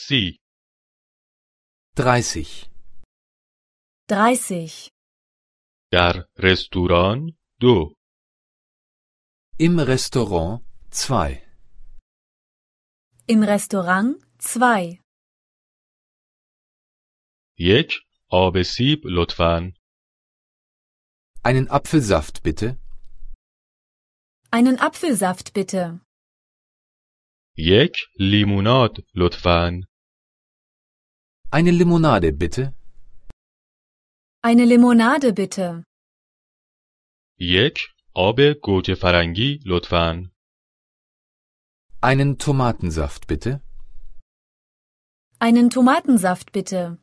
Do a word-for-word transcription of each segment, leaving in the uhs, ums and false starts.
سی. dreißig. dreißig. در رستوران دو. Im Restaurant zwei. Im Restaurant zwei. یک آب سیب لطفاً. Einen Apfelsaft bitte. Einen Apfelsaft bitte. یک لیموناد لطفاً. Eine Limonade bitte. Eine Limonade bitte. یک آب گوجه فرنگی لطفاً. Einen Tomatensaft bitte. Einen Tomatensaft bitte.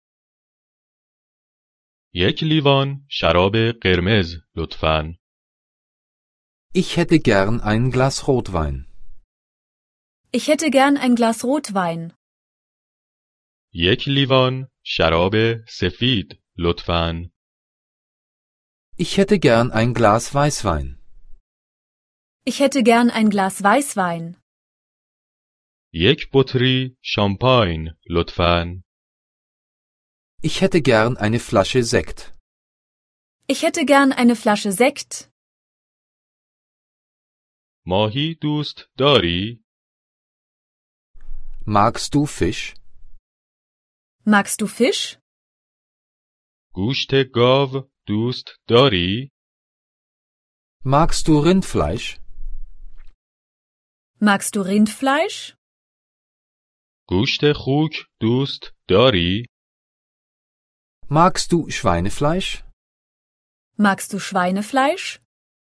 یک لیوان شراب قرمز لطفاً. Ich hätte gern ein Glas Rotwein. Ich hätte gern ein Glas Rotwein. یک لیوان شراب سفید لطفاً. Ich hätte gern ein Glas Weißwein. Ich hätte gern ein Glas Weißwein. یک بطری شامپاین لطفاً. Ich hätte gern eine Flasche Sekt. Ich hätte gern eine Flasche Sekt. ماهی دوست داری؟ Magst du Fisch? Magst du Fisch? گوشت گاو دوست داری؟ Magst du Rindfleisch? Magst du Rindfleisch? گوشت خوک دوست داری؟ Magst du Schweinefleisch? Magst du Schweinefleisch?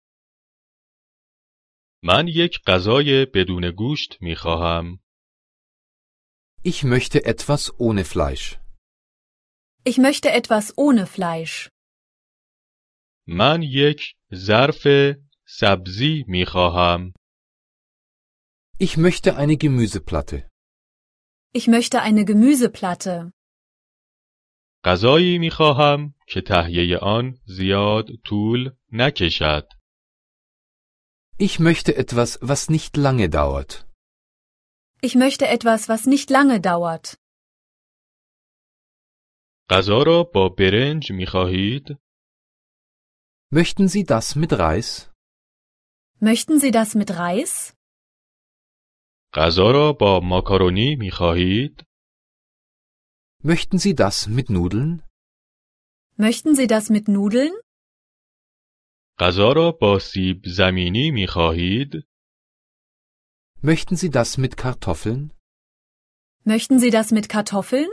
من یک غذای بدون گوشت می خواهم. Ich möchte etwas ohne Fleisch. Ich möchte etwas ohne Fleisch. من یک ظرف سبزی می خواهم. Ich möchte eine Gemüseplatte. Ich möchte eine Gemüseplatte. غذایی می خواهم که تهیه آن زیاد طول نکشد. Ich möchte etwas, was nicht lange dauert. Ich möchte etwas, was nicht lange dauert. غذا را با برنج می خواهید؟ Möchten Sie das mit Reis? Möchten Sie das mit Reis? غذا را با ماکارونی می خواهید؟ Möchten Sie das mit Nudeln? Möchten Sie das mit Nudeln? غذا را با سیب زمینی می خواهید؟ Möchten Sie das mit Kartoffeln? Möchten Sie das mit Kartoffeln?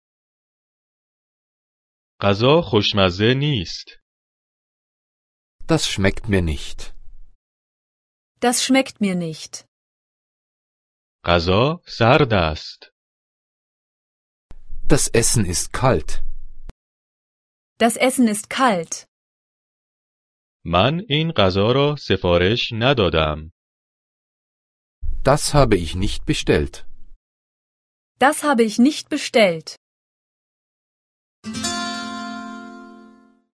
غذا خوشمزه نیست. Das schmeckt mir nicht. Das schmeckt mir nicht. غذا سرد است. Das Essen ist kalt. Das Essen ist kalt. من این غذا را سفارش ندادم. Das habe ich nicht bestellt. Das habe ich nicht bestellt.